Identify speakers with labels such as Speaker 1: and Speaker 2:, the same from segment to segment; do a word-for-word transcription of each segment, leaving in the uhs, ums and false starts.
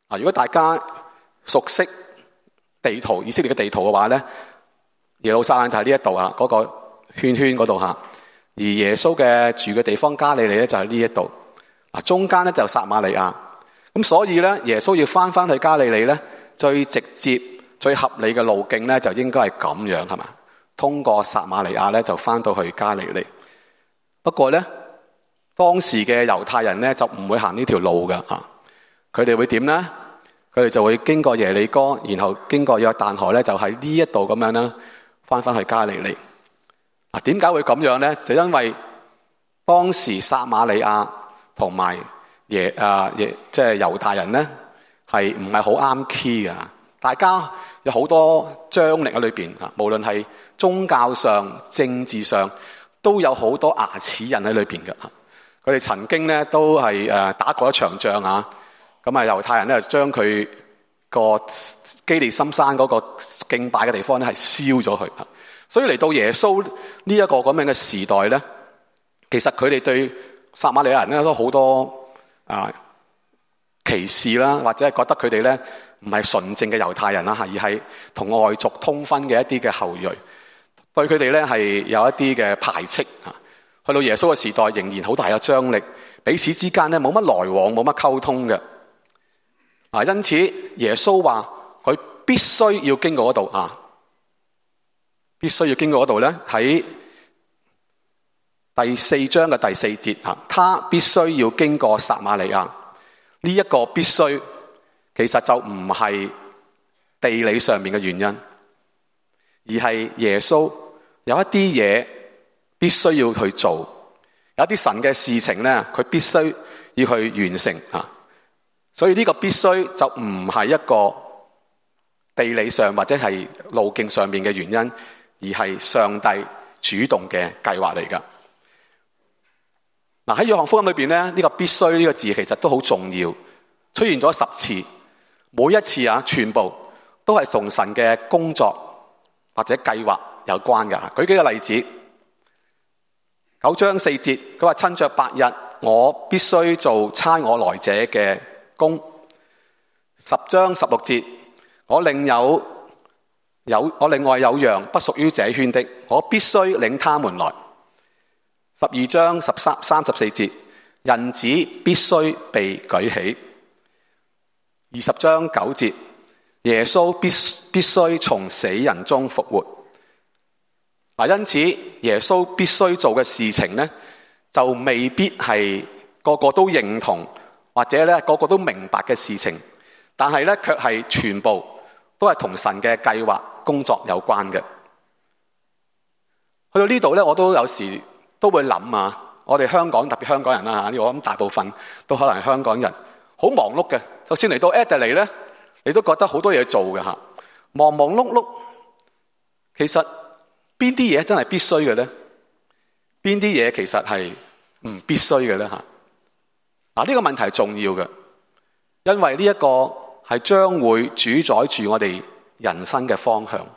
Speaker 1: 如果大家熟悉地圖，以色列嘅地圖嘅話咧，耶路撒冷就喺呢一度啊，嗰個圈圈嗰度吓。而耶穌嘅住嘅地方加利利咧就喺呢一度。嗱，中間咧就撒瑪利亞。咁所以咧，耶穌要翻翻去加利利咧，最直接、最合理嘅路徑咧，就應該係咁樣，係嘛？通過撒瑪利亞咧，就翻到去加利利。不過咧，當時嘅猶太人咧就唔會行呢條路嘅啊。佢哋會點咧？佢哋就會經過耶利哥，然後經過約旦河咧，就喺呢一度咁樣咧，翻翻去加利利。啊，點解會咁樣咧？就因為當時撒瑪利亞同埋耶啊耶，即係猶太人咧，係唔係好啱 key 嘅？大家有好多張力喺裏邊啊，無論係宗教上、政治上，都有好多牙齒印喺裏邊嘅。佢哋曾經咧都係誒打過一場仗啊。咁啊，猶太人咧就將佢個基利心山嗰個敬拜嘅地方咧係燒咗佢。所以嚟到耶穌呢一個咁樣嘅時代咧，其實佢哋對撒瑪利亞人咧都好多啊歧視啦，或者係覺得佢哋咧唔係純正嘅猶太人啦，而係同外族通婚嘅一啲嘅後裔，對佢哋咧係有一啲嘅排斥啊。去到耶穌嘅時代，仍然好大嘅張力，彼此之間咧冇乜來往，冇乜溝通嘅。啊，因此耶穌話佢必須要經過嗰度啊，必須要經過嗰度咧，喺第四章嘅第四節啊，他必須要經過撒瑪利亞。呢一個必須其實就唔係地理上面嘅原因，而係耶穌有一啲嘢必須要去做，有一啲神嘅事情咧，佢必須要去完成啊。所以呢個必須就唔係一個地理上或者係路徑上面嘅原因，而係上帝主動嘅計劃嚟噶。嗱，喺約翰福音裏邊咧，呢個必須呢個字其實都好重要，出現咗十次，每一次啊，全部都係同神嘅工作或者計劃有關噶。舉幾個例子，九章四節，佢話趁着白日，我必須做差我來者嘅工。十章十六節，我另有有我另外有羊不屬於這圈的，我必須領他們來。十二章十三三十四節，人子必須被舉起。二十章九節，耶穌必必須從死人中復活。嗱，因此耶穌必須做嘅事情咧，就未必係個個都認同，或者咧個個都明白嘅事情，但係咧卻係全部都係同神嘅計劃工作有關嘅。去到呢度咧，我都有時都會諗啊，我哋香港特別香港人啦嚇，我諗大部分都可能係香港人，好忙碌嘅。就算嚟到 Adelaide 咧，你都覺得好多嘢做嘅嚇，忙忙碌碌。其實邊啲嘢真係必須嘅咧？邊啲嘢其實係唔必須嘅咧嚇？嗱，呢個問題係重要嘅，因為呢一個係將會主宰住我哋人生嘅方向。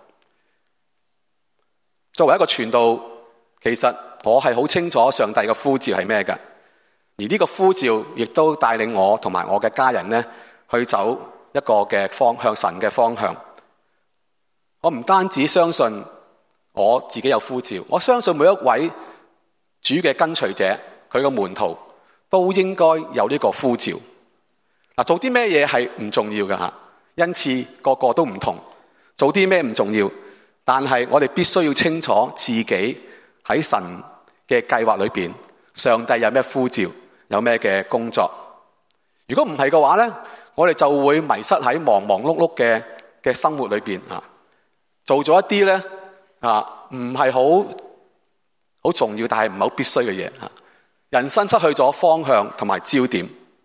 Speaker 1: 作為一個傳道，其實我係好清楚上帝嘅呼召係咩㗎，而呢個呼召亦都帶領我同埋我嘅家人咧去走一個嘅方向，神嘅方向。我唔單止相信我自己有呼召，我相信每一位主嘅跟隨者，佢嘅門徒都應該有呢個呼召。嗱，做啲咩嘢係唔重要㗎吓，因此個個都唔同。做啲咩唔重要，但係我哋必須要清楚自己喺神嘅計劃裏邊，上帝有咩呼召，有咩嘅工作。如果唔係嘅話咧，我哋就會迷失喺忙忙碌碌嘅嘅生活裏邊啊，做咗一啲咧啊唔係好好重要，但係唔係好必須嘅嘢啊。人生失去咗方向同埋焦點。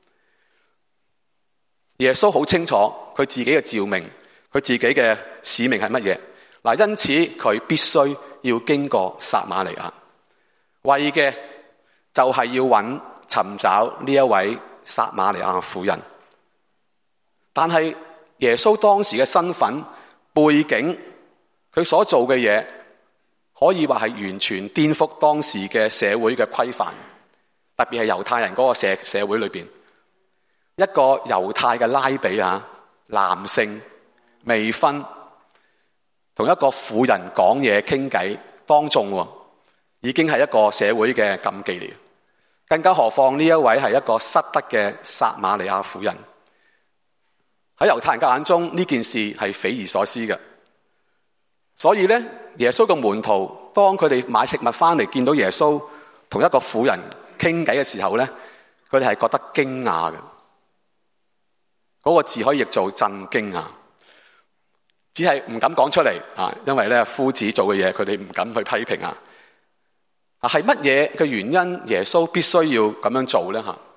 Speaker 1: 耶穌好清楚佢自己嘅召命，佢自己嘅使命係乜嘢。嗱，因此佢必須要經過撒瑪利亞，為嘅就係要揾尋找呢一位撒瑪利亞婦人。但係耶穌當時嘅身份背景，佢所做嘅嘢，可以話係完全顛覆當時嘅社會嘅規範，特別係猶太人嗰個社社會裏邊。 一個猶太嘅拉比啊，男性未婚，同一個婦人講嘢傾偈當眾，已經係一個社會嘅禁忌嚟。更加何況呢一位係一個失德嘅撒瑪利亞婦人，喺猶太人嘅眼中呢件事係匪夷所思嘅。所以咧，耶穌嘅門徒當佢哋買食物翻嚟，見到耶穌同一個婦人傾偈嘅時候咧，佢哋係覺得驚訝嘅。嗰個字可以譯做震驚啊，只係唔敢講出嚟啊，因為咧夫子做嘅嘢，佢哋唔敢去批評啊。啊，係乜嘢嘅原因耶穌必須要咁樣做咧？吓，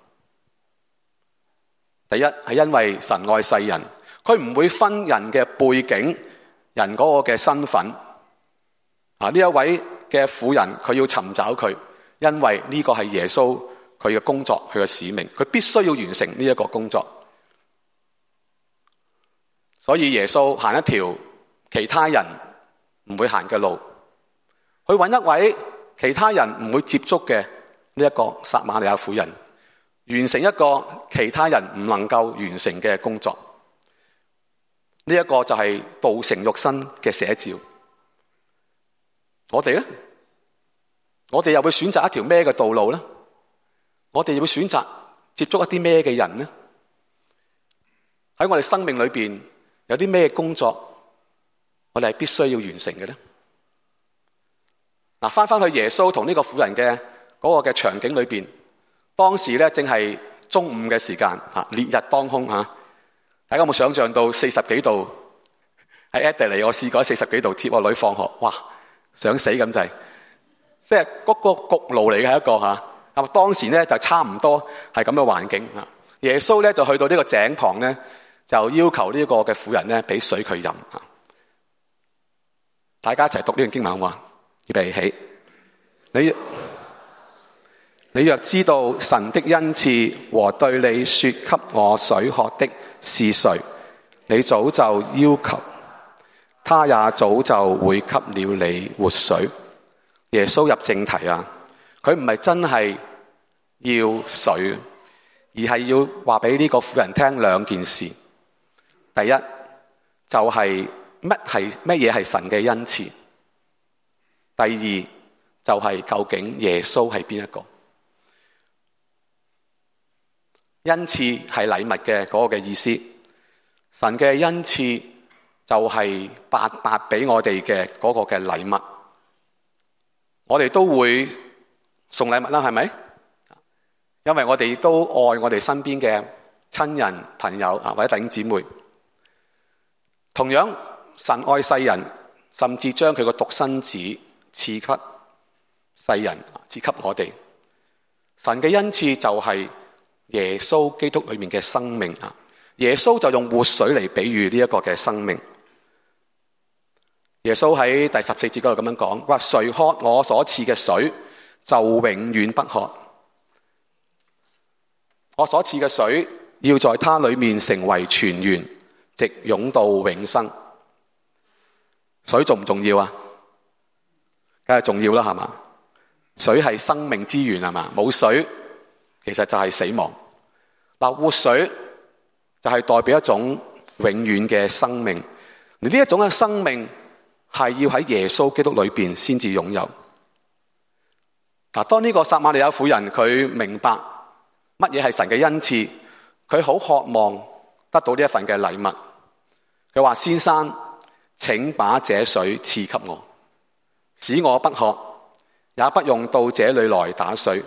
Speaker 1: 第一係因為神愛世人，佢唔會分人嘅背景、人嗰個嘅身份。啊，呢一位嘅婦人，佢要尋找佢，因為呢個係耶穌佢嘅工作，佢嘅使命，佢必須要完成呢一個工作。所以耶穌行一條其他人唔會行嘅路，去揾一位其他人唔會接觸嘅呢一個撒瑪利亞婦人，完成一個其他人唔能夠完成嘅工作。呢一個就係道成肉身嘅寫照。我哋咧，我哋又會選擇一條咩嘅道路咧？我哋又會選擇接觸一啲咩嘅人呢？喺我哋生命裏邊有啲咩工作，我哋係必須要完成嘅咧？嗱，翻翻去耶穌同呢個婦人嘅嗰個嘅場景裏邊，當時咧正係中午嘅時間，吓，烈日當空吓。大家有冇想象到四十幾度喺 Adelaide 我試過四十幾度接我女放學，哇，想死咁滯，即係嗰個焗爐嚟嘅一個吓。咁當時咧就差唔多係咁嘅環境吓。耶穌咧就去到呢個井旁咧，就要求呢個嘅婦人咧俾水佢飲吓。大家一齊讀呢段經文好嘛？預備起，你你若知道神的恩賜和對你說給我水喝的是誰，你早就要求，他也早就會給了你活水。耶穌入正題啊，佢唔係真係要水，而係要話俾呢個婦人聽兩件事。第一就係乜係乜嘢係神嘅恩賜。第二就係究竟耶穌係邊一個？恩賜係禮物嘅嗰個嘅意思，神嘅恩賜就係白白俾我哋嘅嗰個嘅禮物。我哋都會送禮物啦，係咪？因為我哋都愛我哋身邊嘅親人、朋友啊，或者弟兄姊妹。同樣，神愛世人，甚至將佢個獨生子賜給世人，賜給我哋。神嘅恩賜就係耶穌基督裏面嘅生命啊！耶穌就用活水嚟比喻呢一個嘅生命。耶穌喺第十四節嗰度咁樣講：話誰喝我所賜嘅水，就永遠不渴。我所賜嘅水，要在他裏面成為泉源，直湧到永生。水重唔重要啊？梗係重要啦，係嘛？水係生命之源，係嘛？冇水其實就係死亡。嗱，活水就係代表一種永遠嘅生命。而呢一種嘅生命係要喺耶穌基督裏邊先至擁有。嗱，當呢個撒瑪利亞婦人佢明白乜嘢係神嘅恩賜，佢好渴望得到呢一份嘅禮物。佢話：先生，請把這水賜給我，使我不渴，也不用到這裏來打水。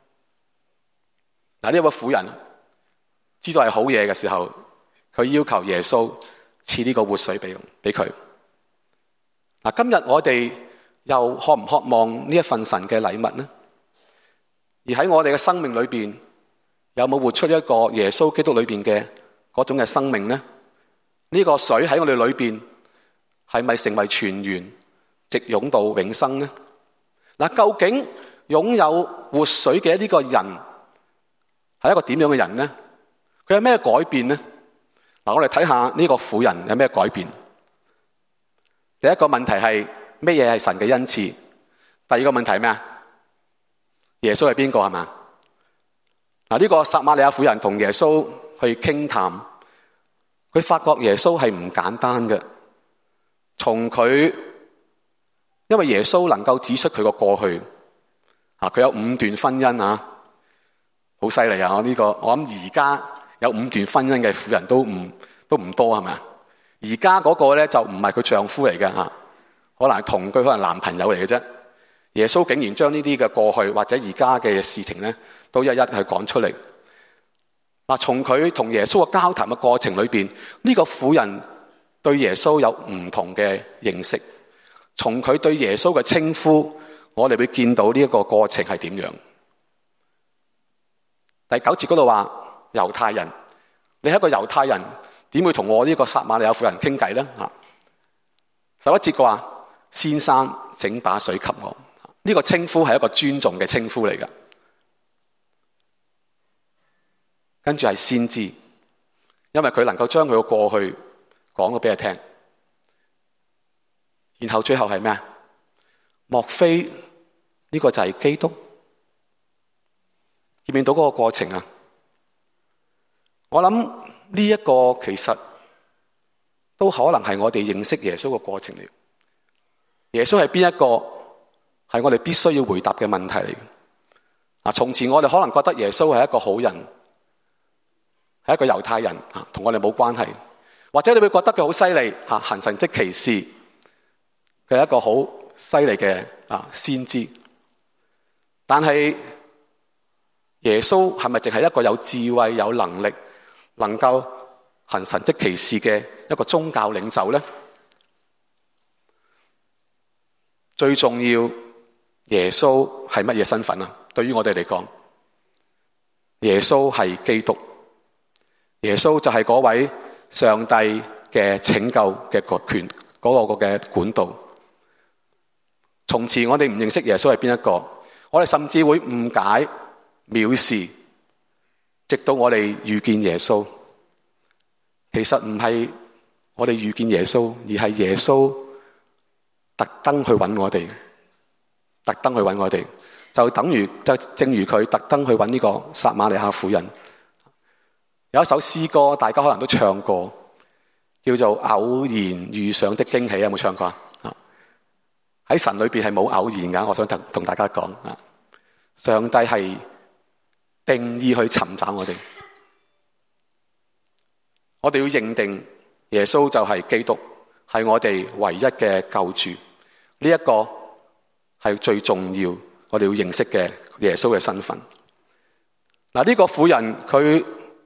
Speaker 1: 嗱，呢位婦人知道係好嘢嘅時候，佢要求耶穌賜呢個活水俾俾佢。嗱，今日我哋又渴唔渴望呢一份神嘅禮物呢？而喺我哋嘅生命裏邊，有冇活出一個耶穌基督裏邊嘅嗰種嘅生命呢？呢個水喺我哋裏邊係咪成為泉源，直湧到永生呢？嗱，究竟擁有活水嘅呢個人係一個點樣嘅人呢？佢有咩改變呢？嗱，我哋睇下呢個婦人有咩改變。第一個問題係咩嘢係神嘅恩賜？第二個問題係咩啊？耶穌係邊個係嘛？嗱，呢個撒瑪利亞婦人同耶穌去傾談，佢發覺耶穌係唔簡單嘅。從佢，因為耶穌能夠指出佢個過去，啊，佢有五段婚姻啊，好犀利啊！我呢個，我諗而家有五段婚姻嘅婦人都唔都唔多，係咪啊？而家嗰個咧就唔係佢丈夫嚟嘅吓，可能係同居，可能男朋友嚟嘅啫。耶穌竟然將呢啲嘅過去或者而家嘅事情咧，都一一去講出嚟。嗱，從佢同耶穌嘅交談嘅過程裏邊，呢個婦人對耶穌有唔同嘅認識。從佢對耶穌嘅稱呼，我哋會見到呢一個過程係點樣。第九節嗰度話，猶太人，你係一個猶太人，點會同我呢個撒瑪利亞婦人傾偈咧？啊，十一節嘅話，先生，請把水給我。呢個稱呼係一個尊重嘅稱呼嚟㗎。跟住係先知，因為佢能夠將佢嘅過去講咗俾佢聽。然後最後係咩啊？莫非呢個就係基督？見唔見到嗰個過程啊？我諗呢一個其實都可能係我哋認識耶穌嘅過程嚟。耶穌係邊一個？係我哋必須要回答嘅問題嚟。啊，從前我哋可能覺得耶穌係一個好人，係一個猶太人啊，同我哋冇關係。或者你會覺得佢好犀利吓，行神蹟奇事，佢係一個好犀利嘅啊先知。但係耶穌係咪淨係一個有智慧、有能力，能夠行神蹟奇事嘅一個宗教領袖咧？最重要，耶穌係乜嘢身份啊？對於我哋嚟講，耶穌係基督，耶穌就係嗰位上帝嘅拯救嘅個權嗰個嘅管道。從前我哋唔認識耶穌係邊一個，我哋甚至會誤解、藐視，直到我哋遇見耶穌。其實唔係我哋遇見耶穌，而係耶穌特登去揾我哋，特登去揾我哋，就等於就正如佢特登去揾呢個撒瑪利亞婦人。有一首詩歌，大家可能都唱過，叫做《偶然遇上的驚喜》，有冇唱過啊？喺神裏邊係冇偶然噶，我想同同大家講啊，上帝係定意去尋找我哋，我哋要認定耶穌就係基督，係我哋唯一嘅救主。呢一個係最重要，我哋要認識嘅耶穌嘅身份。嗱，呢個婦人佢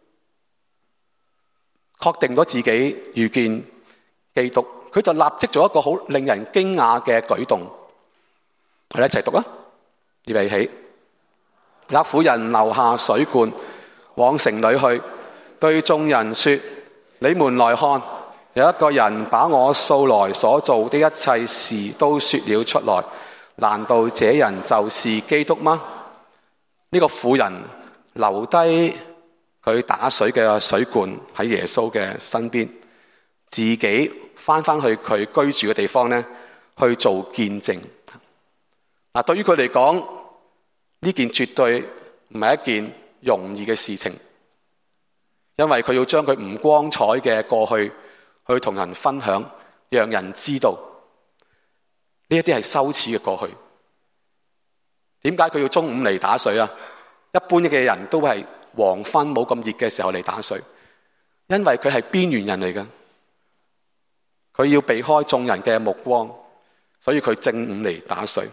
Speaker 1: 確定咗自己遇見基督，佢就立即做一個好令人驚訝嘅舉動。我哋一齊讀啊！預備起。那婦人留下水罐，往城裏去，對眾人說：你們來看，有一個人把我素來所做的一切事都說了出來。難道這人就是基督嗎？呢個婦人留低佢打水嘅水罐喺耶穌嘅身邊，自己翻翻去佢居住嘅地方咧，去做見證。嗱，對於佢嚟講，呢件絕對唔係一件容易嘅事情，因為佢要將佢唔光彩嘅過去去同人分享，讓人知道呢一啲係羞恥嘅過去。點解佢要中午嚟打水啊？一般嘅人都係黃昏冇咁熱嘅時候嚟打水，因為佢係邊緣人嚟嘅，佢要避開眾人嘅目光，所以佢正午嚟打水。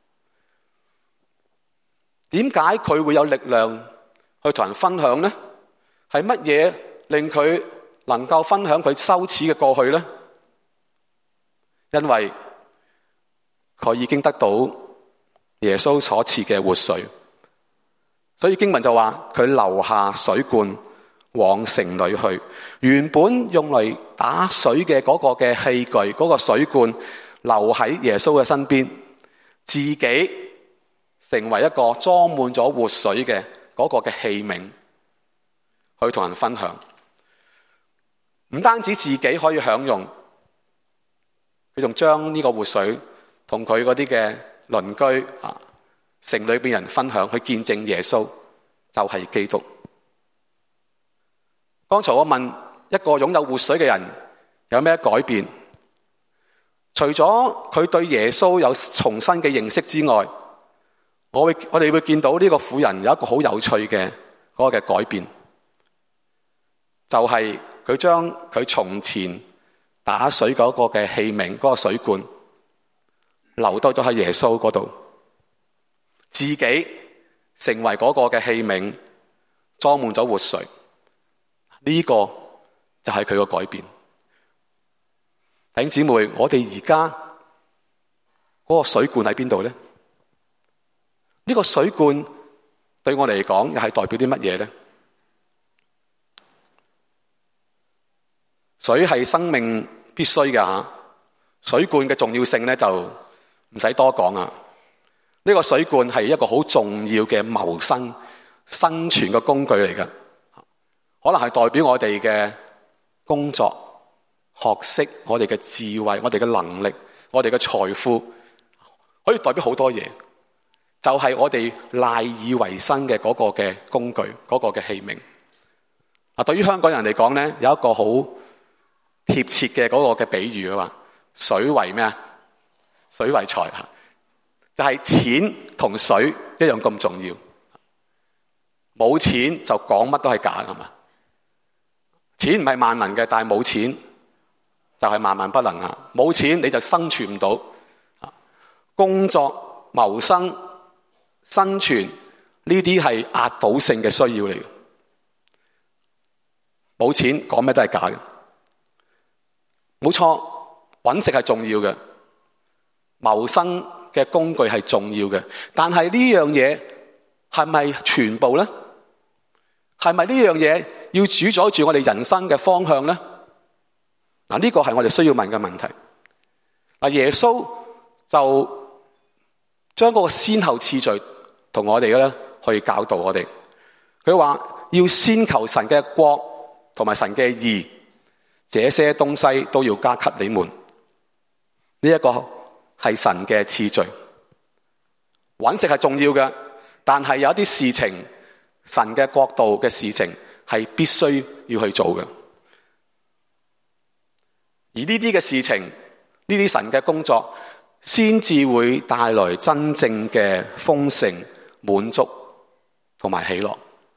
Speaker 1: 點解佢會有力量去同人分享呢？係乜嘢令佢能夠分享佢羞恥嘅過去呢？因為佢已經得到耶穌所賜嘅活水，所以經文就話佢留下水罐往城裏去。原本用嚟打水嘅嗰個嘅器具，嗰個水罐留喺耶穌嘅身邊，自己成為一個裝滿咗活水嘅嗰個嘅器皿，去同人分享。唔單止自己可以享用，佢仲將呢個活水同佢嗰啲嘅鄰居啊，城裏邊人分享，去見證耶穌就係基督。 剛才我問一個擁有活水嘅人有咩改變？除咗佢對耶穌有重新嘅認識之外，我會我哋會見到呢個婦人有一個好有趣嘅嗰個嘅改變，就係佢將佢從前打水嗰個嘅器皿嗰個水罐留到咗喺耶穌嗰度，自己成為嗰個嘅器皿，裝滿咗活水。呢個就係佢個改變。弟兄姊妹，我哋而家嗰個水罐喺邊度咧？呢個水罐對我嚟講又係代表啲乜嘢咧？水係生命必須嘅吓，水罐嘅重要性咧就唔使多講啊！呢個水罐係一個好重要嘅謀生、生存嘅工具嚟嘅，可能係代表我哋嘅工作、學識、我哋嘅智慧、我哋嘅能力、我哋嘅財富，可以代表好多嘢。就係我哋賴以為生嘅嗰個嘅工具，嗰個嘅器皿。啊，對於香港人嚟講咧，有一個好貼切嘅嗰個嘅比喻啊嘛，水為咩啊？水為財吓，就係錢同水一樣咁重要。冇錢就講乜都係假噶嘛。錢唔係萬能嘅，但係冇錢就係萬萬不能啊！冇錢你就生存唔到。工作、謀生、生存呢啲係壓倒性嘅需要嚟嘅。冇錢講咩都係假嘅。冇錯，搵食係重要嘅，謀生嘅工具係重要嘅，但係呢樣嘢係咪全部咧？係咪呢樣嘢要主宰住我哋人生嘅方向咧？嗱，呢個係我哋需要問嘅問題。嗱，耶穌就將嗰個先後次序同我哋嘅咧，去教導我哋。佢話要先求神嘅國同埋神嘅義，這些東西都要加給你們。呢一個係神嘅次序。揾食係重要嘅，但係有一啲事情，神嘅國度嘅事情係必須要去做嘅。而呢啲嘅事情，呢啲神嘅工作，先至會帶來真正嘅豐盛、滿足同埋喜樂。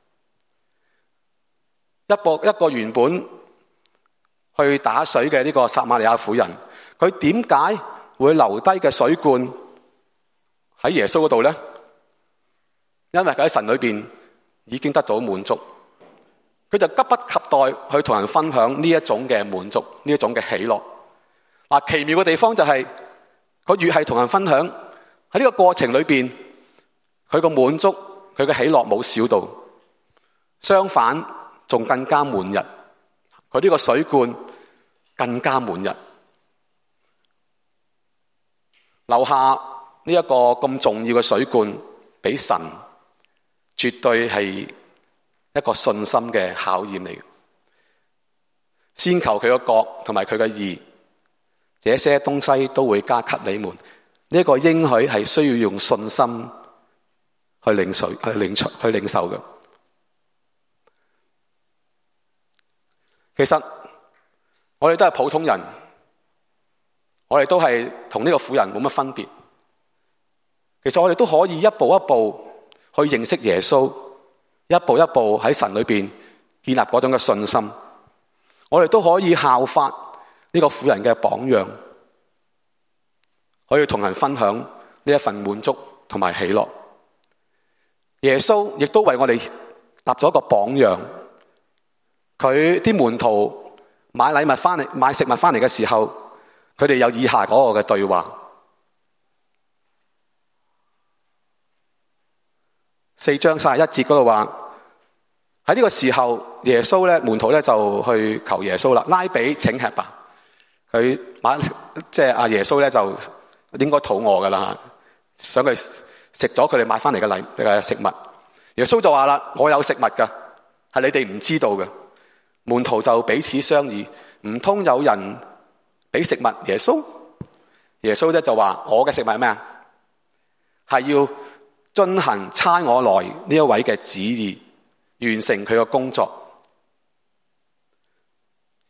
Speaker 1: 一個一個原本去打水嘅呢個撒瑪利亞婦人，佢點解會留低嘅水罐喺耶穌嗰度咧？因為佢喺神裏邊已經得到滿足，佢就急不及待去同人分享呢一種嘅滿足，呢一種嘅喜樂。嗱，奇妙嘅地方就係，佢越係同人分享，喺呢個過程裏邊，佢個滿足，佢嘅喜樂冇少到，相反仲更加滿溢。佢呢個水罐更加滿溢，留下呢一個咁重要嘅水罐俾神，絕對係一個信心嘅考驗嚟嘅。先求佢個國同埋佢嘅義，這些東西都會加給你們。呢一個應許係需要用信心去領受、去領取、去領受嘅。其實我哋都係普通人，我哋都係同呢個婦人冇乜分別。其實我哋都可以一步一步去認識耶穌，一步一步喺神裏邊建立嗰種嘅信心。我哋都可以效法呢個婦人嘅榜樣，可以同人分享呢一份滿足同埋喜樂。耶穌亦都為我哋立咗一個榜樣。佢啲門徒買禮物翻嚟、買食物翻嚟嘅時候，佢哋有以下嗰個嘅對話。四章三十一節嗰度話，喺呢個時候，耶穌咧門徒咧就去求耶穌啦，拉比請吃吧。佢買即係阿耶穌咧就應該肚餓噶啦，想佢食咗佢哋買翻嚟嘅禮嘅食物。耶穌就話啦：我有食物噶，係你哋唔知道嘅。門徒就彼此商議，唔通有人俾食物耶穌？耶穌咧就話：我嘅食物係咩啊？係要遵行差我來呢一位嘅旨意，完成佢嘅工作。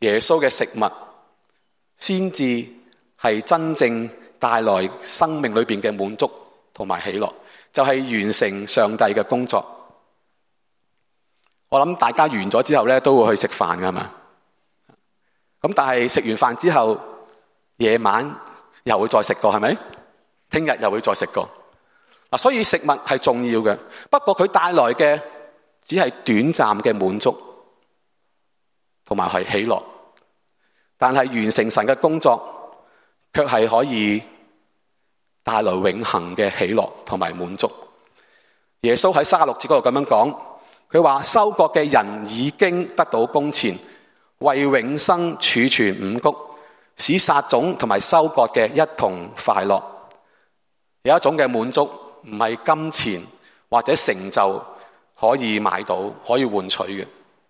Speaker 1: 耶穌嘅食物，先至係真正帶來生命裏邊嘅滿足同埋喜樂，就係完成上帝嘅工作。我諗大家完咗之後咧，都會去食飯㗎嘛。咁但係食完飯之後，夜晚又會再食過，係咪？聽日又會再食過。嗱，所以食物係重要嘅，不過佢帶來嘅只係短暫嘅滿足，同埋係喜樂。但係完成神嘅工作，卻係可以帶來永恆嘅喜樂同埋滿足。耶穌喺三十六節嗰度咁樣講，佢話收割嘅人已經得到工錢，為永生儲存五穀，使撒種同埋收割嘅一同快樂。有一種嘅滿足唔係金錢或者成就可以買到，可以換取嘅。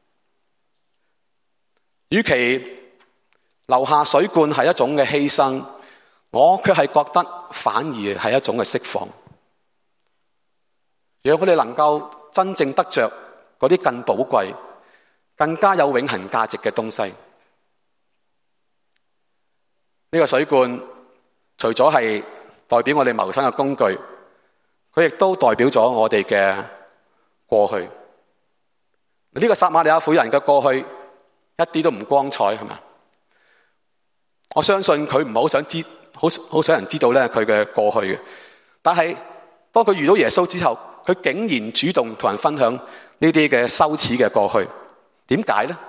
Speaker 1: 與其留下水罐係一種嘅犧牲，我卻係覺得反而係一種嘅釋放，讓佢哋能夠真正得着嗰啲更寶貴、更加有永恆價值嘅東西。呢個水罐除咗係代表我哋謀生嘅工具，佢亦都代表咗我哋嘅過去。呢個撒瑪利亞婦人嘅過去一啲都唔光彩，係咪？我相信佢唔係好想知，好好想人知道咧佢嘅過去嘅。但係當佢遇到耶穌之後，佢竟然主動同人分享呢啲嘅羞恥嘅過去。點解咧？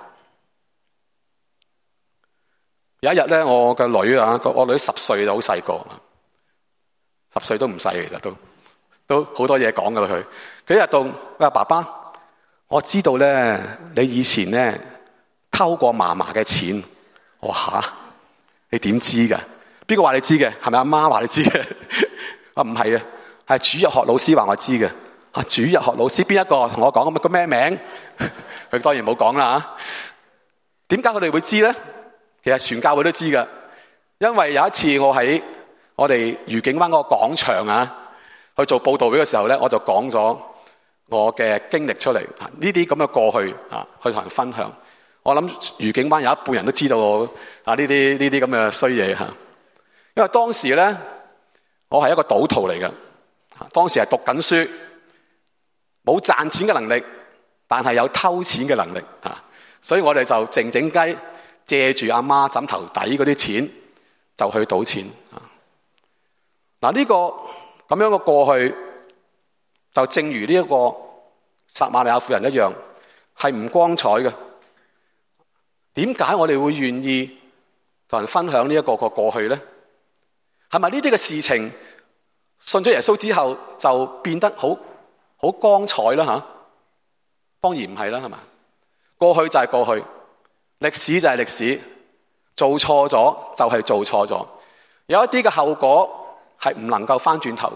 Speaker 1: 有一日咧，我嘅女啊，我女十歲就好細個，十歲都唔細嘅，其實都都好多嘢講噶啦佢。佢一日到，佢話爸爸，我知道咧，你以前咧偷過嫲嫲嘅錢。我話吓？你點知噶？邊個話你知嘅？係咪阿媽話你知嘅？啊，唔係啊，係主日學老師話我知嘅。啊，主日學老師邊一個同我講咁啊？個咩名？佢當然冇講啦。點解佢哋會知咧？其實全教會都知噶，因為有一次我喺我哋愉景灣嗰個廣場啊去做報道會嘅時候咧，我就講咗我嘅經歷出嚟，呢啲咁嘅過去啊，去同人分享。我諗愉景灣有一半人都知道我啊呢啲呢啲咁嘅衰嘢吓，因為當時咧我係一個賭徒嚟嘅，當時係讀緊書，冇賺錢嘅能力，但係有偷錢嘅能力啊，所以我哋就靜靜雞借住阿媽枕頭底嗰啲錢就去賭錢啊。嗱，呢個咁樣嘅過去，就正如呢一個撒瑪利亞婦人一樣，係唔光彩嘅。點解我哋會願意同人分享呢一個個過去咧？係咪呢啲嘅事情信咗耶穌之後就變得好好光彩啦？吓，當然唔係啦，係咪？過去就係過去，歷史就係歷史，做錯咗就係做錯咗，有一啲嘅後果係唔能夠翻轉頭嘅。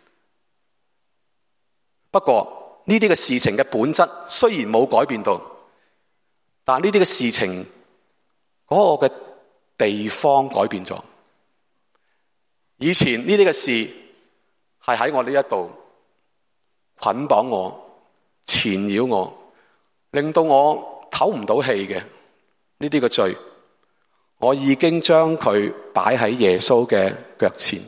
Speaker 1: 不過呢啲嘅事情嘅本質雖然冇改變到，但呢啲嘅事情嗰個嘅地方改變咗。以前呢啲嘅事係喺我呢一度捆綁我、纏繞我，令到我唞唔到氣嘅呢啲嘅罪，我已經將佢擺喺耶穌嘅腳前。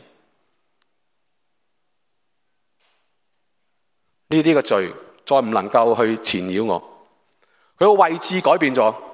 Speaker 1: 呢啲嘅罪再唔能夠去纏繞我。佢個位置改變咗，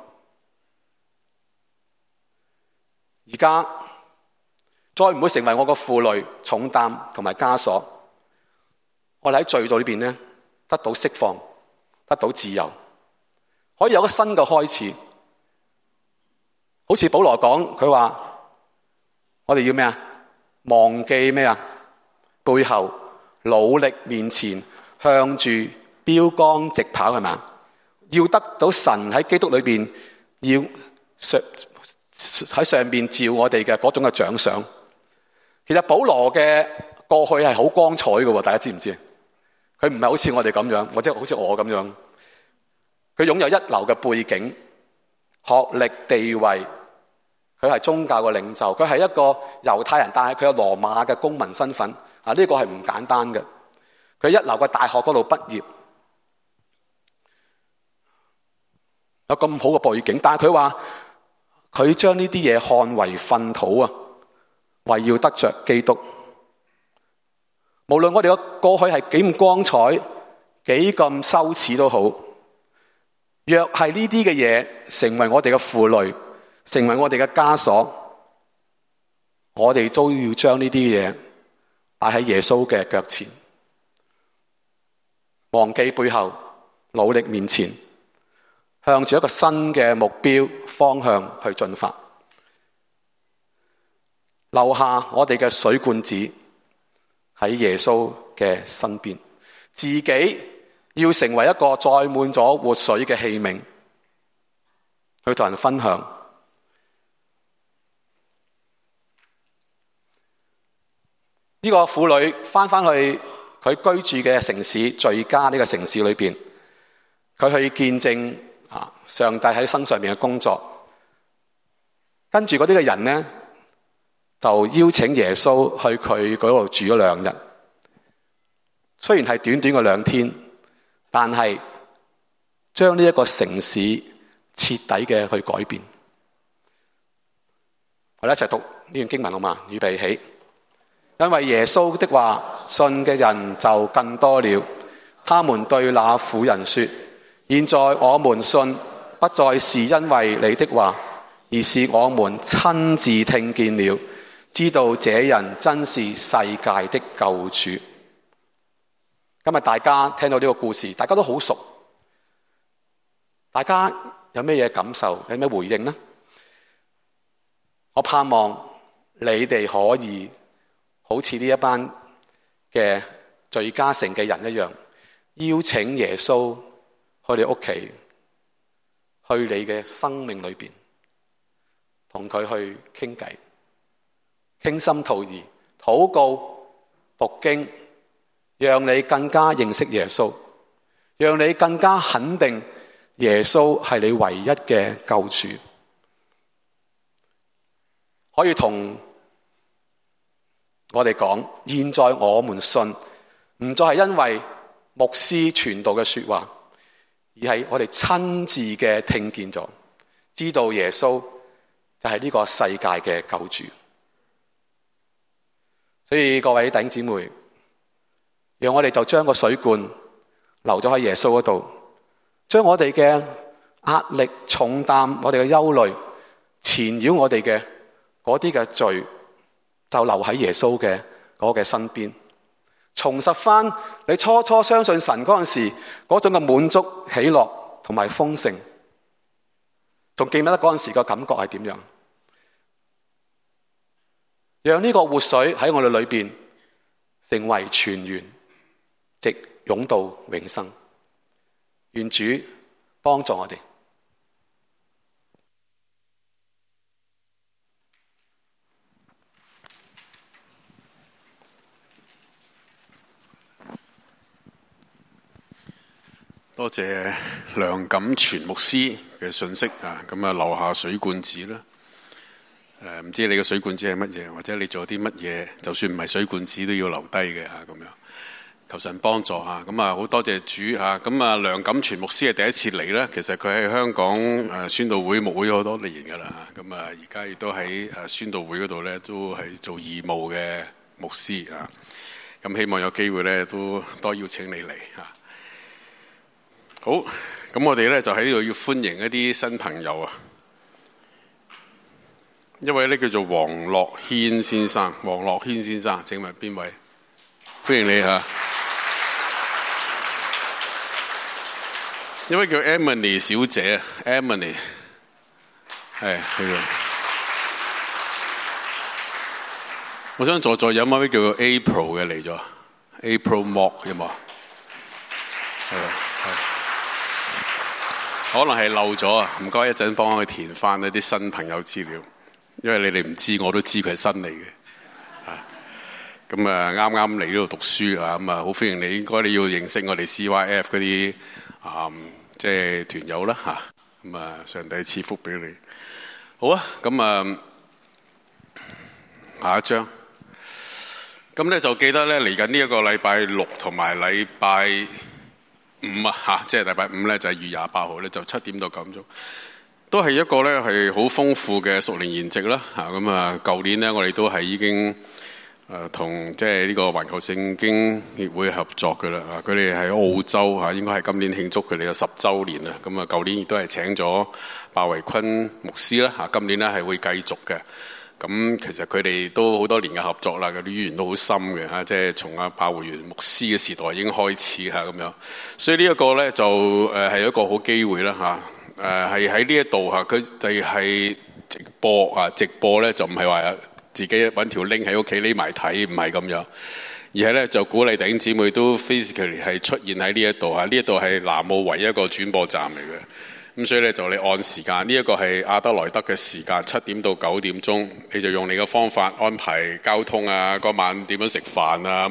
Speaker 1: 而家再唔會成為我個負累、重擔同埋枷鎖。我哋喺罪道裏邊咧，得到釋放，得到自由，可以有個新嘅開始。好似保羅講，佢話我哋要咩啊？忘記咩啊？背後努力面前，向住標竿直跑，係咪？要得到神喺基督裏邊，要上喺上邊照我哋嘅嗰種嘅獎賞。其實保羅嘅過去係好光彩嘅，大家知唔知？佢唔係好似我哋咁樣，或者好似我咁樣。佢擁有一流嘅背景、學歷、地位，佢係宗教嘅領袖，佢係一個猶太人，但係佢有羅馬嘅公民身份啊！呢個係唔簡單嘅。佢喺一流嘅大學嗰度畢業。有咁好嘅背景，但係佢話佢將呢啲嘢看為糞土啊，為要得着基督。無論我哋嘅過去係幾咁光彩，幾咁羞恥都好，若係呢啲嘅嘢成為我哋嘅負累，成為我哋嘅枷鎖，我哋都要將呢啲嘢擺喺耶穌嘅腳前，忘記背後，努力面前，向住一個新嘅目標方向去進發，留下我哋嘅水罐子喺耶穌嘅身邊，自己要成為一個載滿咗活水嘅器皿，去同人分享。呢、這個婦女翻返去佢居住嘅城市敘加呢個城市裏邊，佢去見證啊上帝喺身上面嘅工作。跟住嗰啲嘅人呢，就邀請耶穌去佢嗰度住咗兩日。雖然係短短嘅兩天，但係將呢一個城市徹底嘅去改變。我哋一齊讀呢段經文好嘛？預備起。因為耶穌的話，信嘅人就更多了。他們對那婦人說：現在我們信，不再是因為你的話，而是我們親自聽見了，知道這人真是世界的救主。今日大家聽到呢個故事，大家都好熟，大家有咩嘢感受，有咩回應呢？我盼望你哋可以好似呢一班嘅敘加城嘅人一樣，邀請耶穌去你屋企，去你嘅生命裏邊，同佢去傾偈，傾心吐意，禱告、讀經，讓你更加認識耶穌，讓你更加肯定耶穌係你唯一嘅救主，可以同我哋講，現在我們信，唔再係因為牧師傳道嘅說話，而係我哋親自嘅聽見咗，知道耶穌就係呢個世界嘅救主。所以各位弟兄姊妹，讓我哋就將個水罐留咗喺耶穌嗰度，將我哋嘅壓力、重擔、我哋嘅憂慮、纏繞我哋嘅嗰啲嘅罪，就留喺耶穌嘅嗰個嘅身邊，重拾翻你初初相信神嗰陣時嗰種嘅滿足、喜樂同埋豐盛。仲記唔記得嗰陣時個感覺係點樣？讓呢個活水喺我哋裏邊成為泉源，直湧到永生。願主幫助我哋。
Speaker 2: 多謝梁錦全牧師嘅信息啊，咁啊留下水罐子啦。誒，唔知你嘅水罐子係乜嘢，或者你做啲乜嘢，就算唔係水罐子都要留低嘅吓，咁樣求神幫助吓。咁啊，好多謝主吓。咁啊，梁錦全牧師係第一次嚟啦。其實佢喺香港誒宣道會牧會好多年噶啦。咁啊，而家亦都喺誒宣道會嗰度咧，都係做義務嘅牧師啊。咁希望有機會咧，都多邀請你嚟吓。好，咁我哋咧就喺呢度要歡迎一啲新朋友啊！一位咧叫做黃樂軒先生，黃樂軒先生，請問邊位？歡迎你吓！一位叫 Emily 小姐 ，Emily 係呢度。我想在座有冇位叫做 April 嘅嚟咗 ？April Mock 有冇？係係。可能係漏咗啊！唔該，一陣幫我填翻一啲新朋友資料，因為你哋唔知，我都知佢係新嚟嘅。啊，咁啊，啱啱嚟呢度讀書啊，咁啊，好歡迎你。應該你要認識我哋 C Y F 嗰啲啊，即係團友啦嚇。咁啊，上帝賜福俾你。好啊，咁啊，下一章。咁咧就記得咧，嚟緊呢一個禮拜六同埋禮拜五啊，嚇，即係禮拜五咧就係二月廿八號咧，就七點到九點鐘。 都係一個咧係好豐富嘅屬靈筵席啦嚇。咁啊，舊年咧我哋都係已經誒同即係呢個環球聖經協會合作嘅啦。啊，佢哋喺澳洲嚇，應該係今年慶祝佢哋嘅十週年啦。咁啊，舊年亦都係請咗鮑維坤牧師啦嚇，今年咧係會繼續嘅。咁其實佢哋都好多年嘅合作啦，嗰啲淵源都好深嘅嚇，即係從阿鮑維元牧師嘅時代已經開始嚇咁樣。所以呢一個咧就誒係一個好機會啦嚇。誒係喺呢一度嚇，佢哋係直播啊！直播咧就唔係話自己揾條 link 喺屋企匿埋睇，唔係咁樣，而係咧就鼓勵弟兄姊妹都 physically 係出現喺呢一度嚇。呢一度係南澳唯一一個轉播站嚟嘅，咁所以咧就你按時間，呢、這、一個係亞德萊德嘅時間，七點到九點鐘，你就用你嘅方法安排交通啊，嗰晚點樣食飯啊。